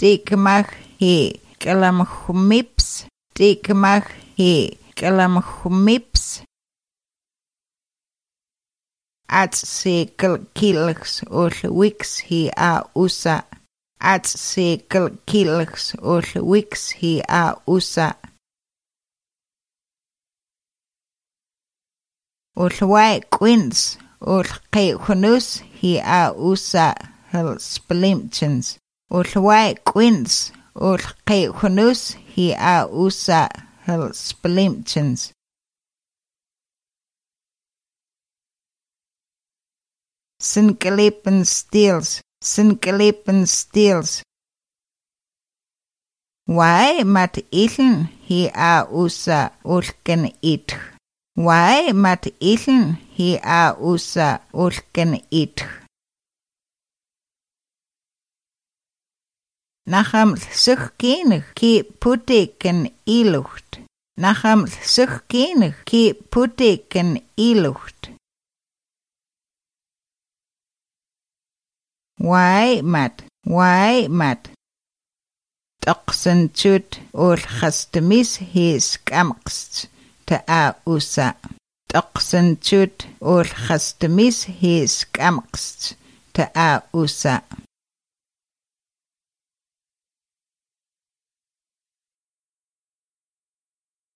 Tikmach he kalamhumips. Tikmach he kalamhumips. Atsikal kilks ol wix he a usa. Atsikal kilks ol wix he a usa. Ol wai quins ol qeihunus he a usa hel splimchens. Ol wai quins ol qeihunus he a usa hel splimchens. Sinkelipen steels, sinkelipen steels. Why mat illen he a usa ulken it. Why mat illen he a usa ulken it. Nacham suchkenig ki putiken ilucht. Nacham suchkenig ki putiken ilucht. Why mat. Taqsen chut ol khastemis he skamkst te a usa. Taqsen chut ol khastemis he skamkst te a usa.